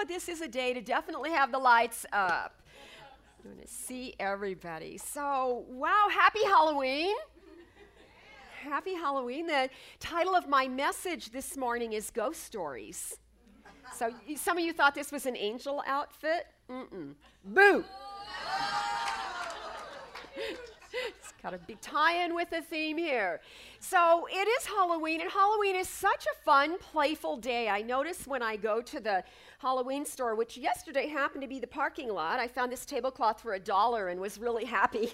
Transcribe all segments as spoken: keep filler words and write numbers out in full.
this is a day to definitely have the lights up. I'm going to see everybody. So, wow, happy Halloween. Happy Halloween. The title of my message this morning is Ghost Stories. So some of you thought this was an angel outfit? Mm-mm. Boo! It's got a big tie-in with the theme here. So it is Halloween, and Halloween is such a fun, playful day. I notice when I go to the Halloween store, which yesterday happened to be the parking lot, I found this tablecloth for a dollar and was really happy.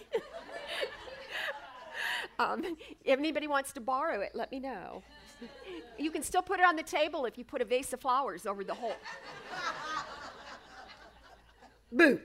um, if anybody wants to borrow it, let me know. You can still put it on the table if you put a vase of flowers over the hole. Boo!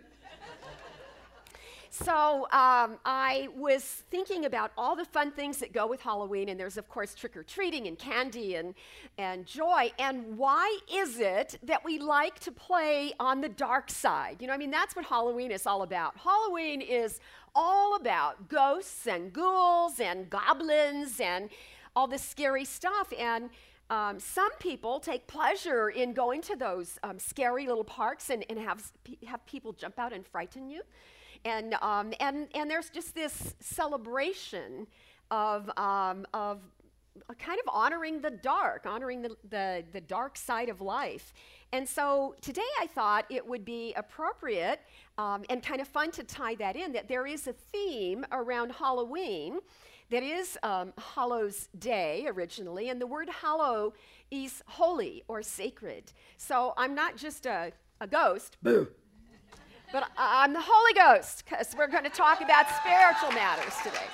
So um, I was thinking about all the fun things that go with Halloween, and there's, of course, trick-or-treating and candy and, and joy. And why is it that we like to play on the dark side? You know, I mean, that's what Halloween is all about. Halloween is all about ghosts and ghouls and goblins and all this scary stuff. And um, some people take pleasure in going to those um, scary little parks and, and have, have people jump out and frighten you. And, um, and, and there's just this celebration of, um, of kind of honoring the dark, honoring the, the, the dark side of life. And so today I thought it would be appropriate um, and kind of fun to tie that in, that there is a theme around Halloween that is um, Hallows Day originally, and the word hallow is holy or sacred. So I'm not just a, a ghost, boo. But I'm the Holy Ghost, because we're going to talk about spiritual matters today.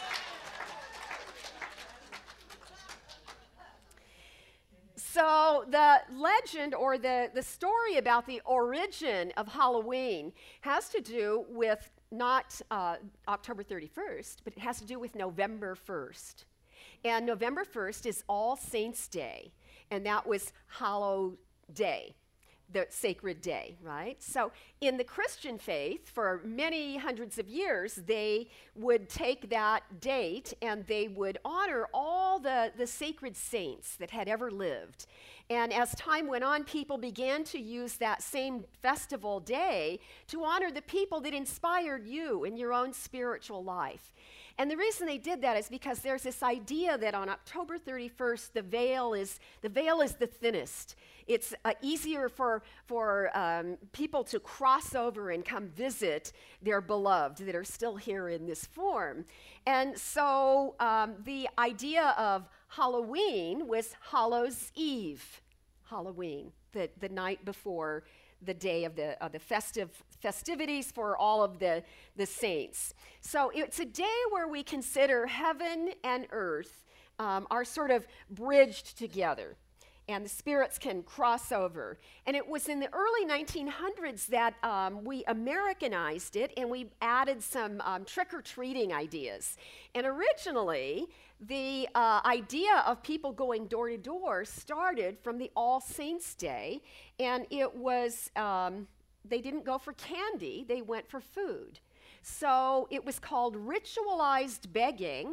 So the legend or the, the story about the origin of Halloween has to do with not uh, October thirty-first, but it has to do with November first. And November first is All Saints' Day, and that was Hallow Day, the sacred day, right? So in the Christian faith, for many hundreds of years, they would take that date and they would honor all the, the sacred saints that had ever lived. And as time went on, people began to use that same festival day to honor the people that inspired you in your own spiritual life. And the reason they did that is because there's this idea that on October thirty-first, the veil is the veil is the thinnest. It's uh, easier for, for um, people to cross over and come visit their beloved that are still here in this form. And so um, the idea of Halloween was Hallows Eve, Halloween, the, the night before the day of the, of the festive festivities for all of the, the saints. So it's a day where we consider heaven and earth um, are sort of bridged together, and the spirits can cross over. And it was in the early nineteen hundreds that um, we Americanized it, and we added some um, trick-or-treating ideas. And originally, the uh, idea of people going door to door started from the All Saints' Day, and it was, um, they didn't go for candy, they went for food. So it was called ritualized begging,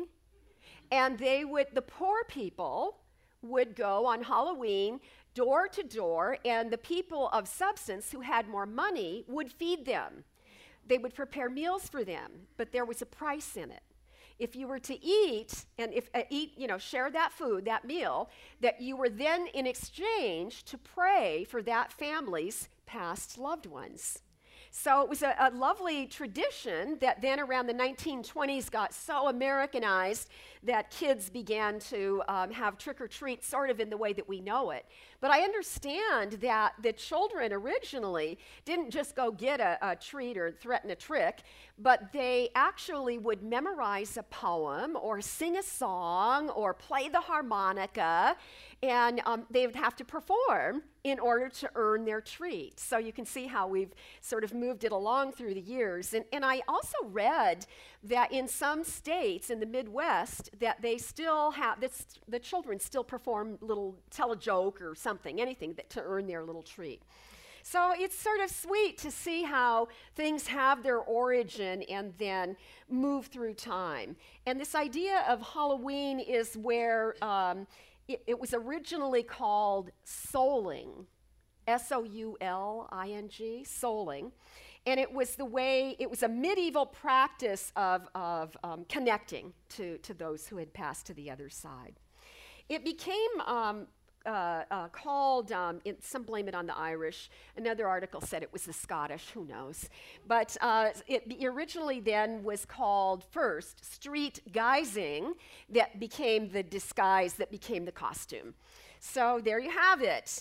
and they would, the poor people would go on Halloween door to door, and the people of substance who had more money would feed them. They would prepare meals for them, but there was a price in it. If you were to eat, and if uh, eat, you know, share that food, that meal, that you were then in exchange to pray for that family's past loved ones. So it was a, a lovely tradition that then around the nineteen twenties got so Americanized that kids began to um, have trick-or-treat sort of in the way that we know it. But I understand that the children originally didn't just go get a, a treat or threaten a trick, but they actually would memorize a poem or sing a song or play the harmonica, and um, they would have to perform in order to earn their treat. So you can see how we've sort of moved it along through the years. And, and I also read that in some states in the Midwest that they still have, this, the children still perform little, tell a joke or something, anything that, to earn their little treat. So it's sort of sweet to see how things have their origin and then move through time. And this idea of Halloween is where um, it, it was originally called souling. S O U L I N G, souling. And it was the way, it was a medieval practice of, of um, connecting to, to those who had passed to the other side. It became um, uh, uh, called, um, in, some blame it on the Irish, another article said it was the Scottish, who knows. But uh, it be originally then was called first street guising, that became the disguise that became the costume. So there you have it.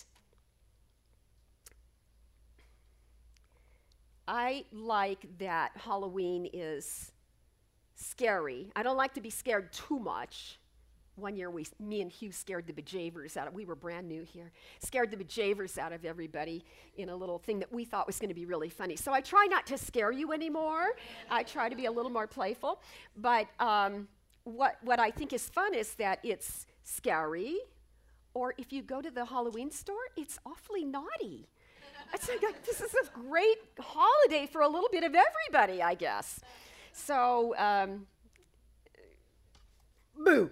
I like that Halloween is scary. I don't like to be scared too much. One year, we, me and Hugh scared the bejavers out of, we were brand new here, scared the bejavers out of everybody in a little thing that we thought was going to be really funny. So I try not to scare you anymore. I try to be a little more playful. But um, what, what I think is fun is that it's scary, or if you go to the Halloween store, it's awfully naughty. It's like, this is a great holiday for a little bit of everybody, I guess. So, um, boo.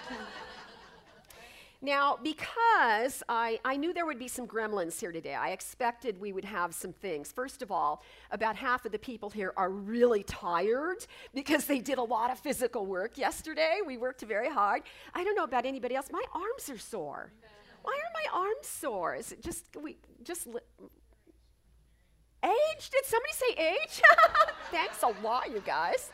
Now, because I, I knew there would be some gremlins here today, I expected we would have some things. First of all, about half of the people here are really tired because they did a lot of physical work yesterday. We worked very hard. I don't know about anybody else. My arms are sore. Why are my arms sore? Is it just, we just, li- age? Did somebody say age? Thanks a lot, you guys.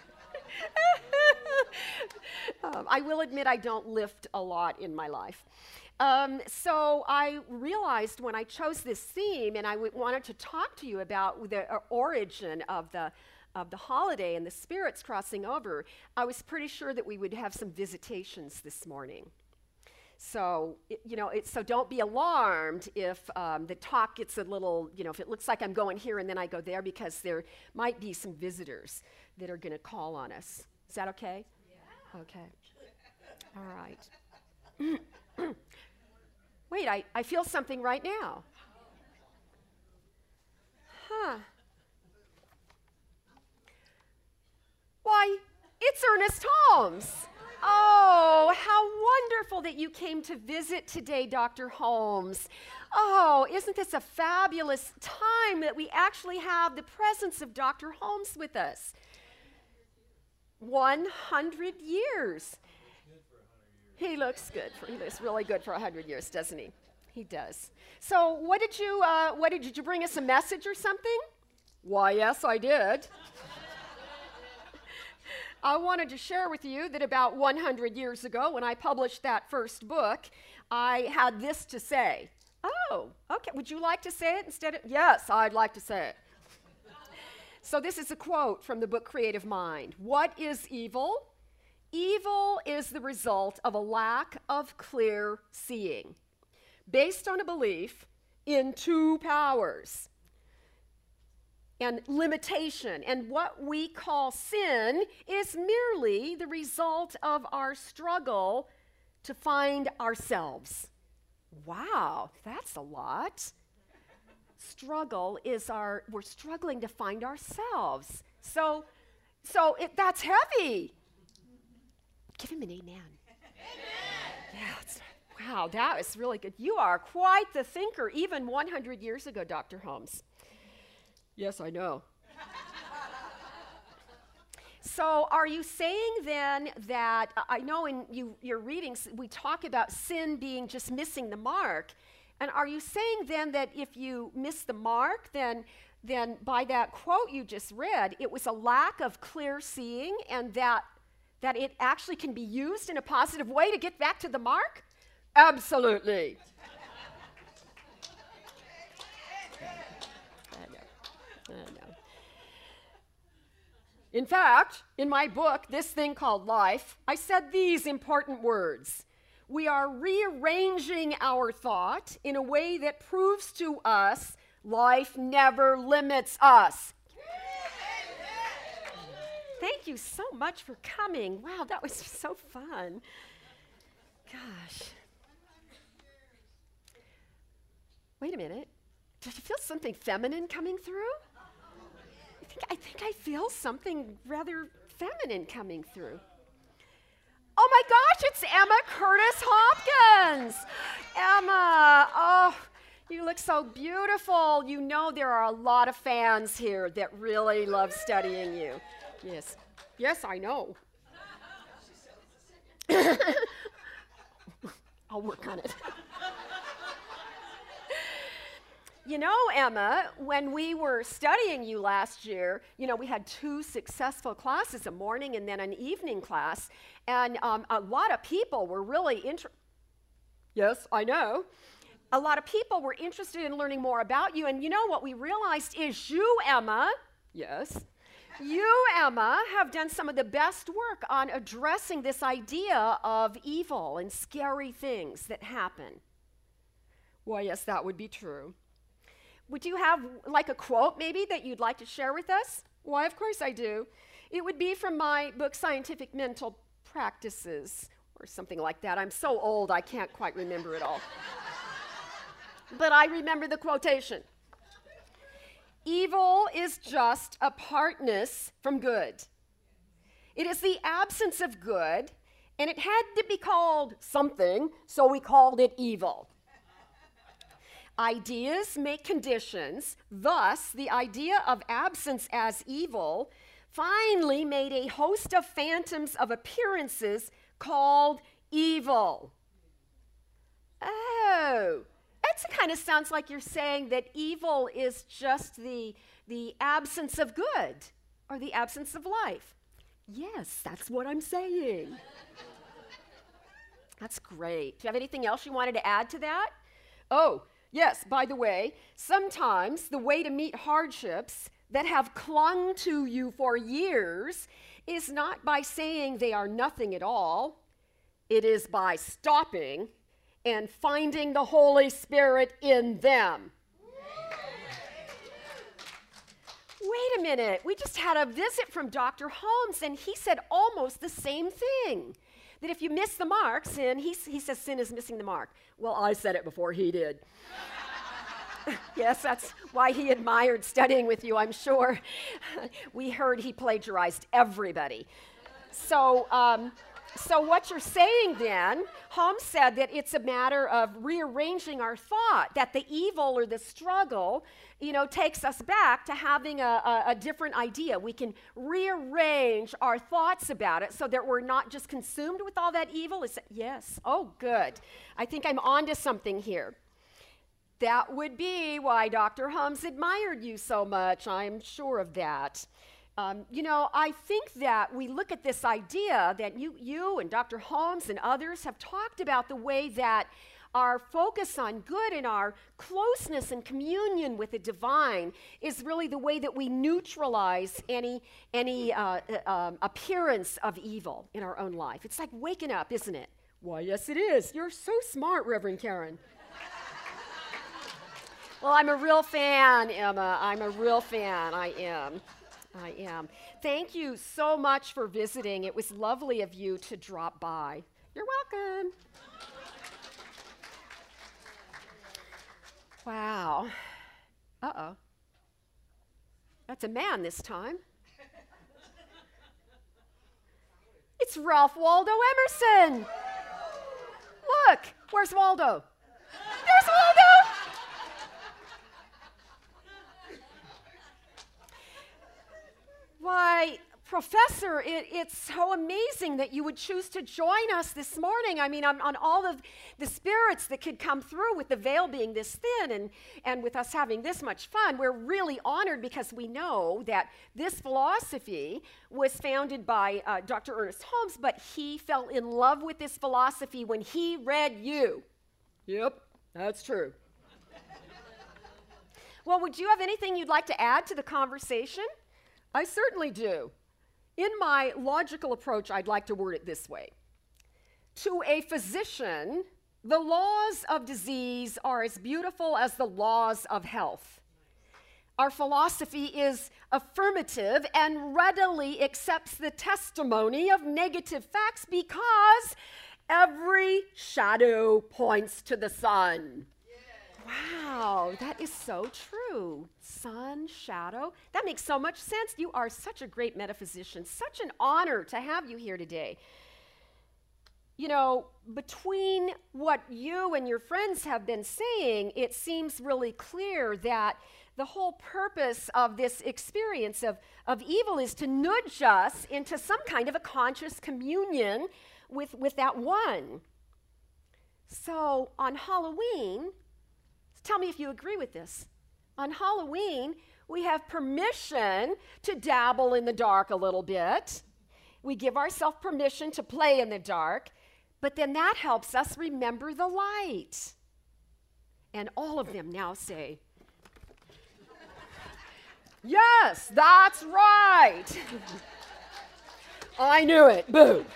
um, I will admit I don't lift a lot in my life. Um, so I realized when I chose this theme and I w- wanted to talk to you about the uh, origin of the of the holiday and the spirits crossing over, I was pretty sure that we would have some visitations this morning. So, it, you know, it, so don't be alarmed if um, the talk gets a little, you know, if it looks like I'm going here and then I go there, because there might be some visitors that are going to call on us. Is that okay? Yeah. Okay. All right. Wait, I, I feel something right now. Huh. Why, it's Ernest Holmes. Oh, how wonderful that you came to visit today, Doctor Holmes. Oh, isn't this a fabulous time that we actually have the presence of Doctor Holmes with us? one hundred years. He looks good. For, he looks really good for one hundred years, doesn't he? He does. So what did you, uh, what did, did you bring us a message or something? Why, yes, I did. I wanted to share with you that about one hundred years ago, when I published that first book, I had this to say. Oh, okay. Would you like to say it instead of? Yes, I'd like to say it. So this is a quote from the book Creative Mind. What is evil? Evil is the result of a lack of clear seeing, based on a belief in two powers and limitation. And what we call sin is merely the result of our struggle to find ourselves. Wow, that's a lot. Struggle is our, we're struggling to find ourselves. So, so it, that's heavy. Give him an amen. Amen. Yeah, it's, wow, that was really good. You are quite the thinker, even one hundred years ago, Doctor Holmes. Yes, I know. So are you saying then that, uh, I know in you, your readings we talk about sin being just missing the mark, and are you saying then that if you miss the mark, then, then by that quote you just read, it was a lack of clear seeing, and that, that it actually can be used in a positive way to get back to the mark? Absolutely. I know. I know. In fact, in my book, This Thing Called Life, I said these important words. We are rearranging our thought in a way that proves to us life never limits us. Thank you so much for coming. Wow, that was so fun. Gosh. Wait a minute. Did you feel something feminine coming through? I think, I think I feel something rather feminine coming through. Oh my gosh, it's Emma Curtis Hopkins. Emma, oh, You look so beautiful. You know there are a lot of fans here that really love studying you. Yes. Yes, I know. I'll work on it. You know, Emma, when we were studying you last year, you know, we had two successful classes, a morning and then an evening class, and um, a lot of people were really interested. Yes, I know. A lot of people were interested in learning more about you, and you know what we realized is you, Emma, yes, you, Emma, have done some of the best work on addressing this idea of evil and scary things that happen. Well, yes, that would be true. Would you have like a quote maybe that you'd like to share with us? Why, of course I do. It would be from my book, Scientific Mental Practices, or something like that. I'm so old, I can't quite remember it all. But I remember the quotation. Evil is just apartness from good. It is the absence of good, and it had to be called something, so we called it evil. Ideas make conditions, thus the idea of absence as evil finally made a host of phantoms of appearances called evil. Oh, that kind of sounds like you're saying that evil is just the, the absence of good or the absence of life. Yes, that's what I'm saying. That's great. Do you have anything else you wanted to add to that? Oh, yes, by the way, sometimes the way to meet hardships that have clung to you for years is not by saying they are nothing at all. It is by stopping and finding the Holy Spirit in them. Wait a minute, we just had a visit from Doctor Holmes, and he said almost the same thing. That if you miss the mark, sin, he, he says sin is missing the mark. Well, I said it before he did. Yes, that's why he admired studying with you, I'm sure. We heard he plagiarized everybody. So, um, so what you're saying then, Holmes said that it's a matter of rearranging our thought, that the evil or the struggle, you know, takes us back to having a, a, a different idea. We can rearrange our thoughts about it so that we're not just consumed with all that evil. Is that, yes, oh, good. I think I'm onto something here. That would be why Doctor Holmes admired you so much. I'm sure of that. Um, you know, I think that we look at this idea that you, you and Doctor Holmes and others have talked about the way that our focus on good and our closeness and communion with the divine is really the way that we neutralize any, any uh, uh, um, appearance of evil in our own life. It's like waking up, isn't it? Why, yes, it is. You're so smart, Reverend Karen. Well, I'm a real fan, Emma. I'm a real fan. I am. I am. Thank you so much for visiting. It was lovely of you to drop by. You're welcome. Wow. Uh-oh. That's a man this time. It's Ralph Waldo Emerson. Look, where's Waldo? There's Waldo. Why, Professor, it, it's so amazing that you would choose to join us this morning. I mean, on, on all of the spirits that could come through with the veil being this thin and, and with us having this much fun. We're really honored because we know that this philosophy was founded by uh, Doctor Ernest Holmes, but he fell in love with this philosophy when he read you. Yep, that's true. Well, would you have anything you'd like to add to the conversation? I certainly do. In my logical approach, I'd like to word it this way. To a physician, the laws of disease are as beautiful as the laws of health. Our philosophy is affirmative and readily accepts the testimony of negative facts because every shadow points to the sun. Wow, that is so true. Sun, shadow, that makes so much sense. You are such a great metaphysician. Such an honor to have you here today. you know, between what you and your friends have been saying, it seems really clear that the whole purpose of this experience of, of evil is to nudge us into some kind of a conscious communion with, with that one. So on Halloween, tell me if you agree with this. On Halloween, we have permission to dabble in the dark a little bit. We give ourselves permission to play in the dark, but then that helps us remember the light. And all of them now say, yes, that's right. I knew it. Boo.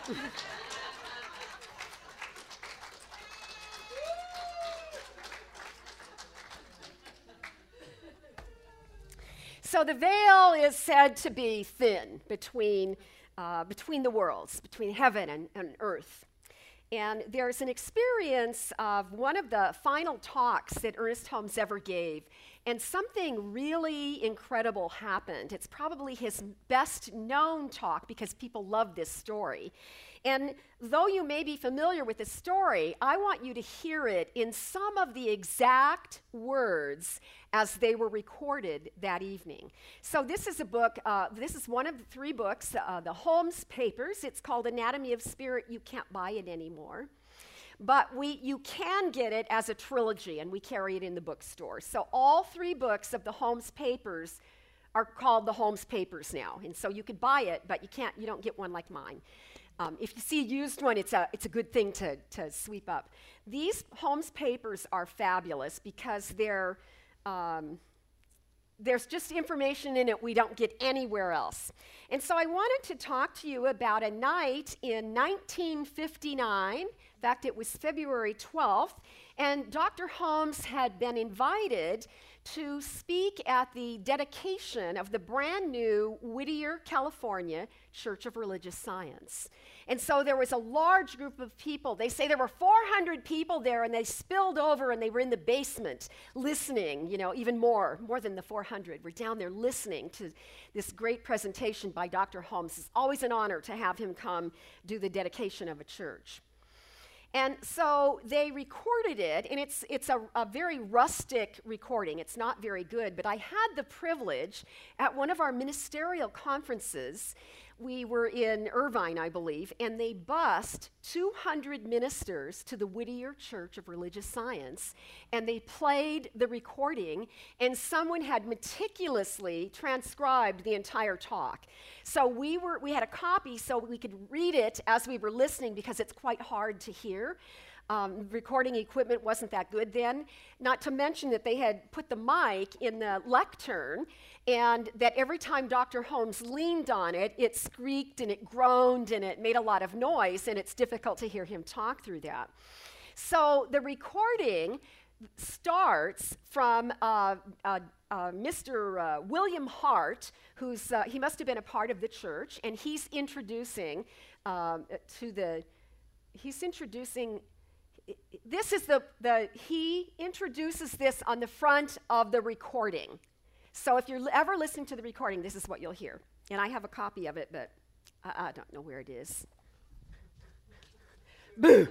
So the veil is said to be thin between, uh, between the worlds, between heaven and, and earth. And there's an experience of one of the final talks that Ernest Holmes ever gave, and something really incredible happened. It's probably his best known talk because people love this story. And though you may be familiar with the story, I want you to hear it in some of the exact words as they were recorded that evening. So this is a book, uh, this is one of the three books, uh, the Holmes Papers. It's called Anatomy of Spirit. You can't buy it anymore. But we, you can get it as a trilogy, and we carry it in the bookstore. So all three books of the Holmes Papers are called the Holmes Papers now. And so you could buy it, but you can't, you don't get one like mine. Um, if you see a used one, it's a, it's a good thing to, to sweep up. These Holmes Papers are fabulous because they're, um, there's just information in it we don't get anywhere else. And so I wanted to talk to you about a night in nineteen fifty-nine. In fact, it was February twelfth, and Doctor Holmes had been invited to speak at the dedication of the brand new Whittier, California Church of Religious Science. And so there was a large group of people. They say there were four hundred people there, and they spilled over, and they were in the basement listening, you know, even more, more than the four hundred. We're down there listening to this great presentation by Doctor Holmes. It's always an honor to have him come do the dedication of a church. And so they recorded it, and it's, it's a, a very rustic recording. It's not very good, but I had the privilege at one of our ministerial conferences. We were in Irvine, I believe, and they bused two hundred ministers to the Whittier Church of Religious Science, and they played the recording, and someone had meticulously transcribed the entire talk. So we were we had a copy so we could read it as we were listening because it's quite hard to hear. Um, recording equipment wasn't that good then, not to mention that they had put the mic in the lectern, and that every time Doctor Holmes leaned on it, it squeaked and it groaned and it made a lot of noise, and it's difficult to hear him talk through that. So the recording starts from uh, uh, uh, Mister Uh, William Hart, who's, uh, he must have been a part of the church, and he's introducing um, to the, he's introducing This is the, the, he introduces this on the front of the recording. So if you're ever listening to the recording, this is what you'll hear. And I have a copy of it, but I, I don't know where it is. Boo!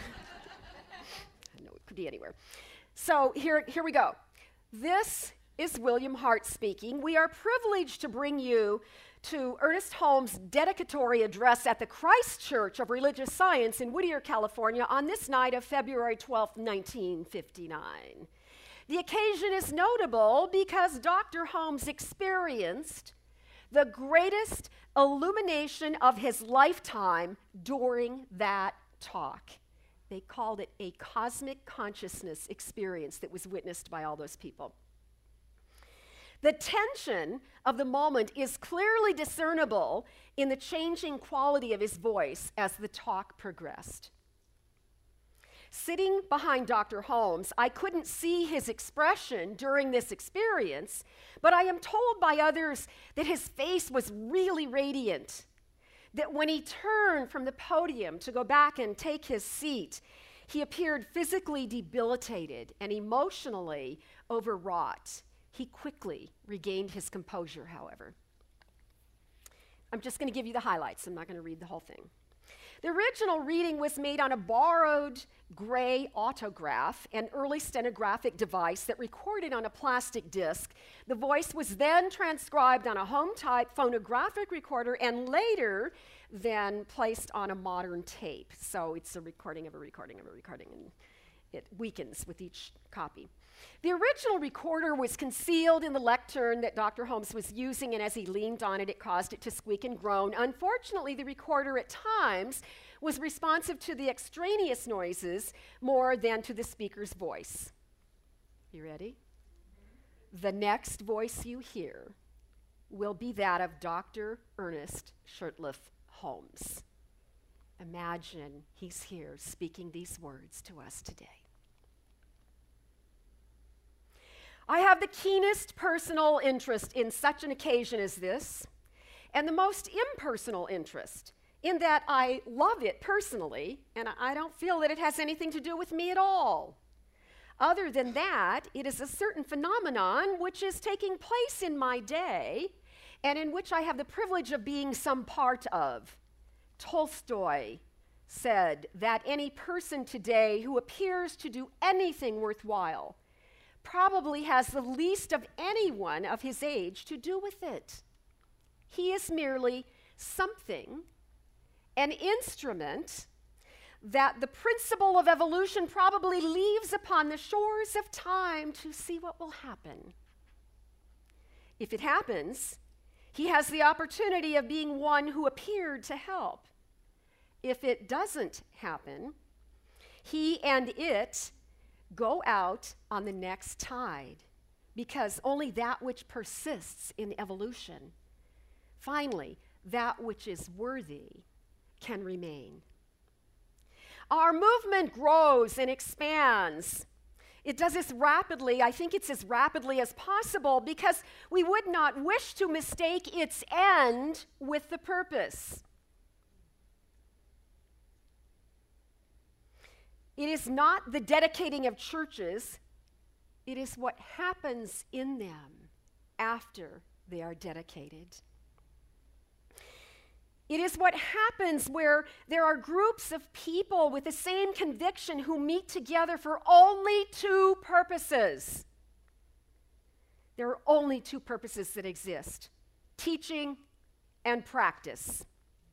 I know it could be anywhere. So here, here we go. This is William Hart speaking. We are privileged to bring you to Ernest Holmes' dedicatory address at the Christ Church of Religious Science in Whittier, California on this night of February twelfth, nineteen fifty-nine. The occasion is notable because Doctor Holmes experienced the greatest illumination of his lifetime during that talk. They called it a cosmic consciousness experience that was witnessed by all those people. The tension of the moment is clearly discernible in the changing quality of his voice as the talk progressed. Sitting behind Doctor Holmes, I couldn't see his expression during this experience, but I am told by others that his face was really radiant, that when he turned from the podium to go back and take his seat, he appeared physically debilitated and emotionally overwrought. He quickly regained his composure, however. I'm just going to give you the highlights. I'm not going to read the whole thing. The original reading was made on a borrowed gray autograph, an early stenographic device that recorded on a plastic disc. The voice was then transcribed on a home-type phonographic recorder and later then placed on a modern tape. So it's a recording of a recording of a recording, and it weakens with each copy. The original recorder was concealed in the lectern that Doctor Holmes was using, and as he leaned on it, it caused it to squeak and groan. Unfortunately, the recorder at times was responsive to the extraneous noises more than to the speaker's voice. You ready? The next voice you hear will be that of Doctor Ernest Shurtleff Holmes. Imagine he's here speaking these words to us today. I have the keenest personal interest in such an occasion as this, and the most impersonal interest, in that I love it personally, and I don't feel that it has anything to do with me at all. Other than that, it is a certain phenomenon which is taking place in my day, and in which I have the privilege of being some part of. Tolstoy said that any person today who appears to do anything worthwhile probably has the least of anyone of his age to do with it. He is merely something, an instrument that the principle of evolution probably leaves upon the shores of time to see what will happen. If it happens, he has the opportunity of being one who appeared to help. If it doesn't happen, he and it go out on the next tide, because only that which persists in evolution, finally, that which is worthy, can remain. Our movement grows and expands. It does this rapidly. I think it's as rapidly as possible because we would not wish to mistake its end with the purpose. It is not the dedicating of churches, it is what happens in them after they are dedicated. It is what happens where there are groups of people with the same conviction who meet together for only two purposes. There are only two purposes that exist: teaching and practice.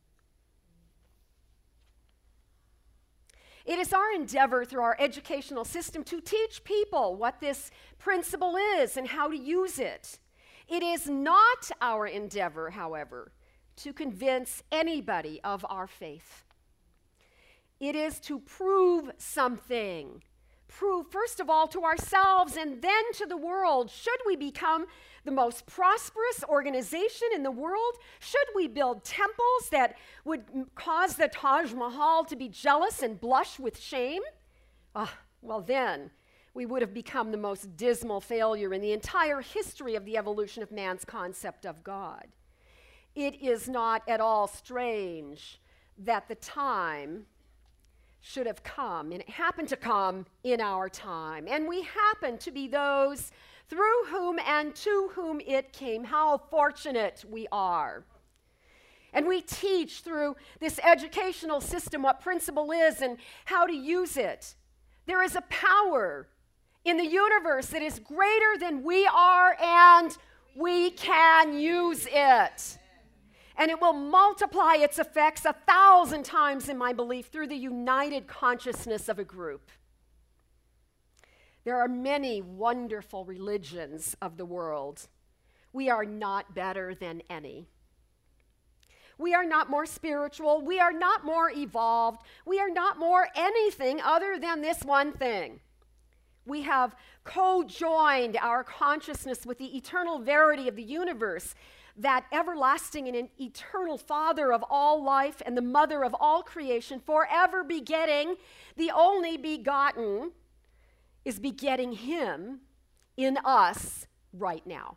It is our endeavor through our educational system to teach people what this principle is and how to use it. It is not our endeavor, however, to convince anybody of our faith. It is to prove something. Prove, first of all, to ourselves and then to the world. Should we become the most prosperous organization in the world? Should we build temples that would m- cause the Taj Mahal to be jealous and blush with shame? Ah, well then, we would have become the most dismal failure in the entire history of the evolution of man's concept of God. It is not at all strange that the time should have come, and it happened to come in our time, and we happen to be those through whom and to whom it came. How fortunate we are. And we teach through this educational system what principle is and how to use it. There is a power in the universe that is greater than we are, and we can use it. And it will multiply its effects a thousand times, in my belief, through the united consciousness of a group. There are many wonderful religions of the world. We are not better than any. We are not more spiritual. We are not more evolved. We are not more anything other than this one thing. We have co-joined our consciousness with the eternal verity of the universe, that everlasting and eternal Father of all life and the Mother of all creation, forever begetting, the only begotten, is begetting Him in us right now.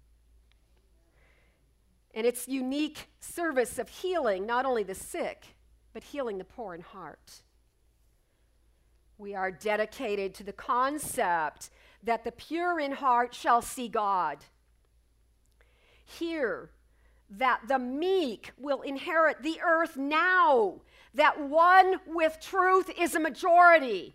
And its unique service of healing not only the sick, but healing the poor in heart. We are dedicated to the concept that the pure in heart shall see God. Here, that the meek will inherit the earth now, that one with truth is a majority.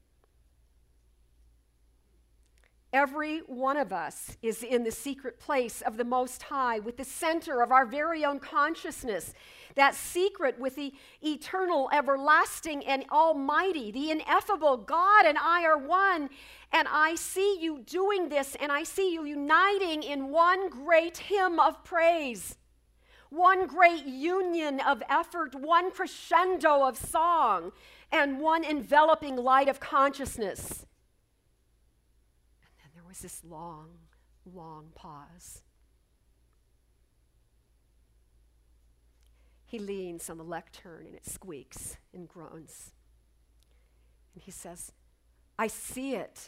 Every one of us is in the secret place of the Most High, with the center of our very own consciousness, that secret with the eternal, everlasting, and almighty, the ineffable God and I are one. And I see you doing this, and I see you uniting in one great hymn of praise, one great union of effort, one crescendo of song, and one enveloping light of consciousness. This long, long pause. He leans on the lectern and it squeaks and groans. And he says, I see it.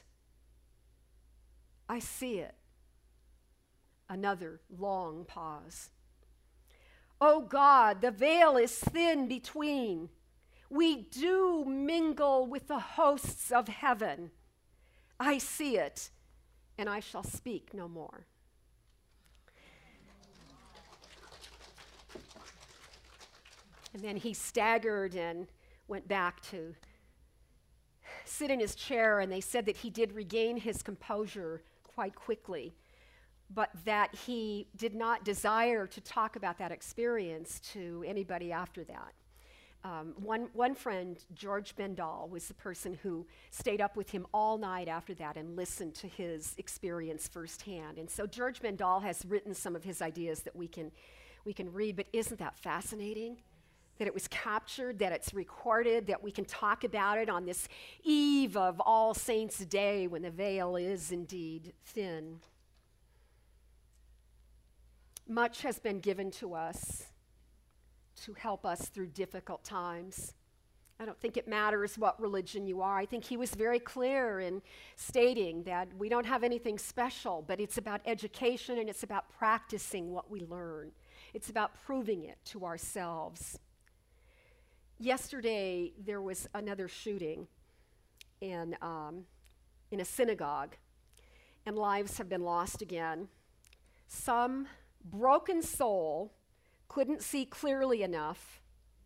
I see it. Another long pause. Oh God, the veil is thin between. We do mingle with the hosts of heaven. I see it. And I shall speak no more. And then he staggered and went back to sit in his chair, and they said that he did regain his composure quite quickly, but that he did not desire to talk about that experience to anybody after that. Um, one, one friend, George Bendall, was the person who stayed up with him all night after that and listened to his experience firsthand. And so George Bendall has written some of his ideas that we can, we can read, but isn't that fascinating? That it was captured, that it's recorded, that we can talk about it on this eve of All Saints' Day when the veil is indeed thin. Much has been given to us to help us through difficult times. I don't think it matters what religion you are. I think he was very clear in stating that we don't have anything special, but it's about education and it's about practicing what we learn. It's about proving it to ourselves. Yesterday, there was another shooting in, um, in a synagogue, and lives have been lost again. Some broken soul couldn't see clearly enough,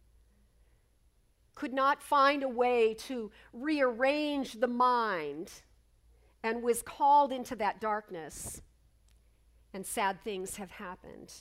could not find a way to rearrange the mind, and was called into that darkness, and sad things have happened.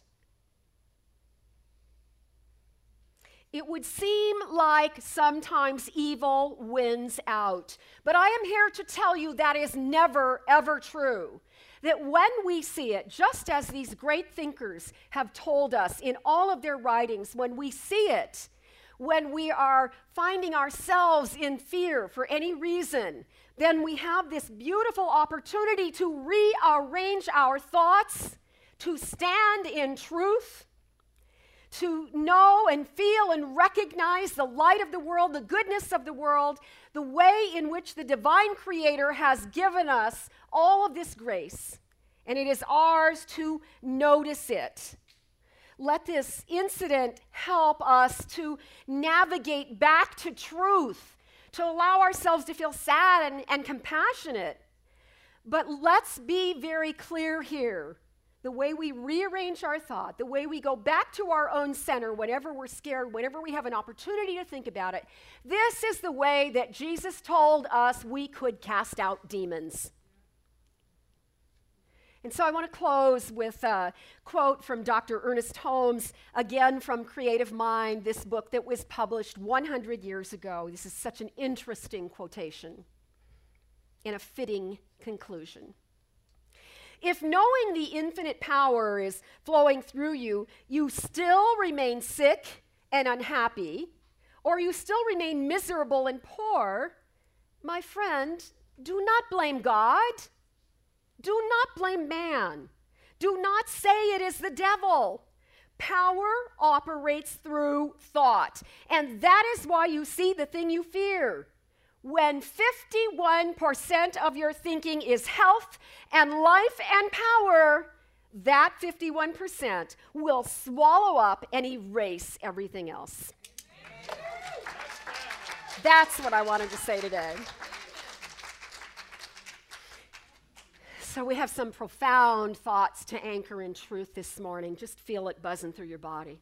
It would seem like sometimes evil wins out, but I am here to tell you that is never, ever true. That when we see it, just as these great thinkers have told us in all of their writings, when we see it, when we are finding ourselves in fear for any reason, then we have this beautiful opportunity to rearrange our thoughts, to stand in truth, to know and feel and recognize the light of the world, the goodness of the world, the way in which the divine creator has given us all of this grace, and it is ours to notice it. Let this incident help us to navigate back to truth, to allow ourselves to feel sad and, and compassionate. But let's be very clear here. The way we rearrange our thought, the way we go back to our own center whenever we're scared, whenever we have an opportunity to think about it, this is the way that Jesus told us we could cast out demons. And so I want to close with a quote from Doctor Ernest Holmes, again from Creative Mind, this book that was published one hundred years ago. This is such an interesting quotation and a fitting conclusion. If knowing the infinite power is flowing through you, you still remain sick and unhappy, or you still remain miserable and poor, my friend, do not blame God. Do not blame man. Do not say it is the devil. Power operates through thought, and that is why you see the thing you fear. When fifty-one percent of your thinking is health and life and power, that fifty-one percent will swallow up and erase everything else. That's what I wanted to say today. So we have some profound thoughts to anchor in truth this morning. Just feel it buzzing through your body.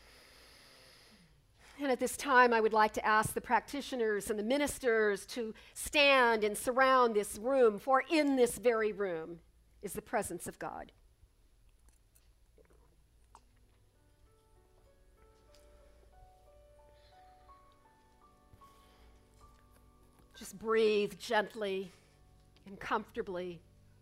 And at this time, I would like to ask the practitioners and the ministers to stand and surround this room, for in this very room is the presence of God. Just breathe gently and comfortably.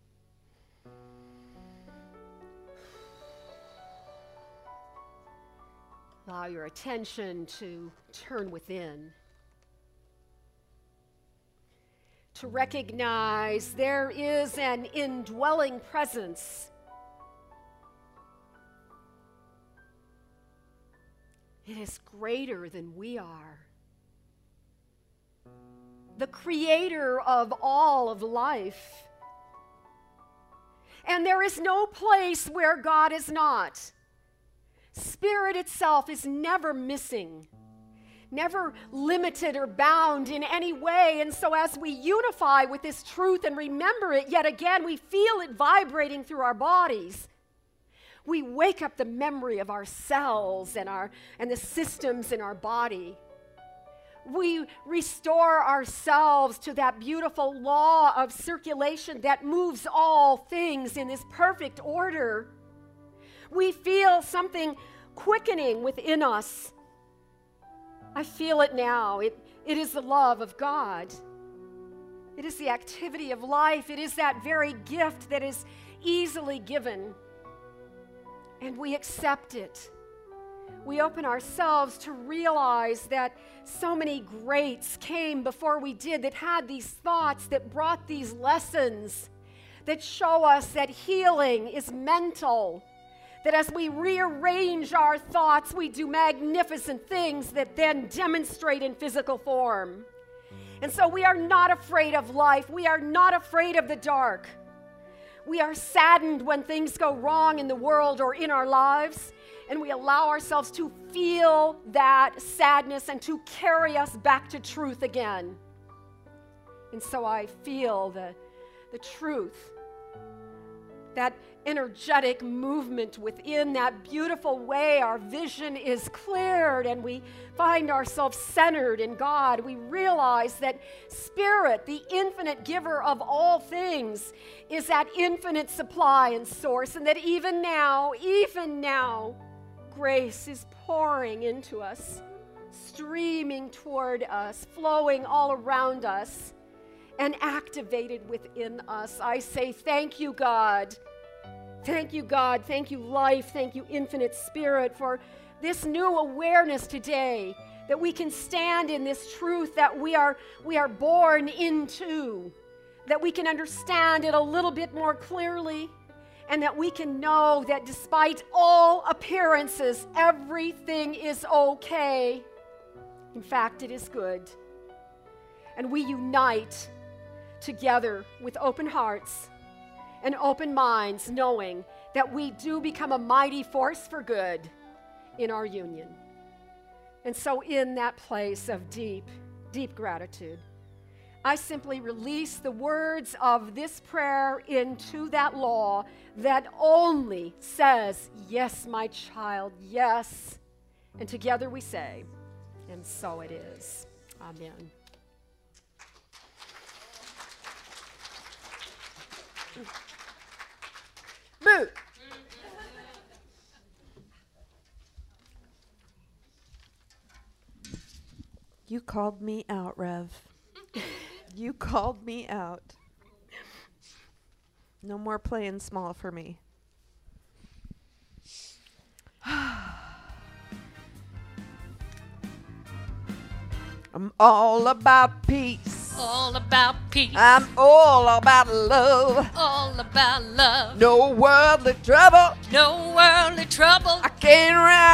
Allow your attention to turn within, to recognize there is an indwelling presence. It is greater than we are. The creator of all of life. And there is no place where God is not. Spirit itself is never missing, never limited or bound in any way. And so as we unify with this truth and remember it yet again, we feel it vibrating through our bodies. We wake up the memory of our cells and, our, and the systems in our body. We restore ourselves to that beautiful law of circulation that moves all things in this perfect order. We feel something quickening within us. I feel it now. It, it is the love of God. It is the activity of life. It is that very gift that is easily given. And we accept it. We open ourselves to realize that so many greats came before we did, that had these thoughts, that brought these lessons, that show us that healing is mental, that as we rearrange our thoughts, we do magnificent things that then demonstrate in physical form. And so we are not afraid of life. We are not afraid of the dark. We are saddened when things go wrong in the world or in our lives, and we allow ourselves to feel that sadness and to carry us back to truth again. And so I feel the, the truth, that energetic movement within that beautiful way. Our vision is cleared and we find ourselves centered in God. We realize that Spirit, the infinite giver of all things, is that infinite supply and source, and that even now, even now, grace is pouring into us, streaming toward us, flowing all around us, and activated within us. I say thank you, God. Thank you, God. Thank you, life. Thank you, infinite Spirit, for this new awareness today, that we can stand in this truth that we are, we are born into, that we can understand it a little bit more clearly, and that we can know that despite all appearances, everything is okay. In fact, it is good. And we unite together with open hearts and open minds, knowing that we do become a mighty force for good in our union. And so in that place of deep, deep gratitude, I simply release the words of this prayer into that law that only says, yes, my child, yes. And together we say, and so it is. Amen. Boo! You called me out, Rev. You called me out. No more playing small for me. I'm all about peace. All about peace. I'm all about love. All about love. No worldly trouble. No worldly trouble. I can't ride.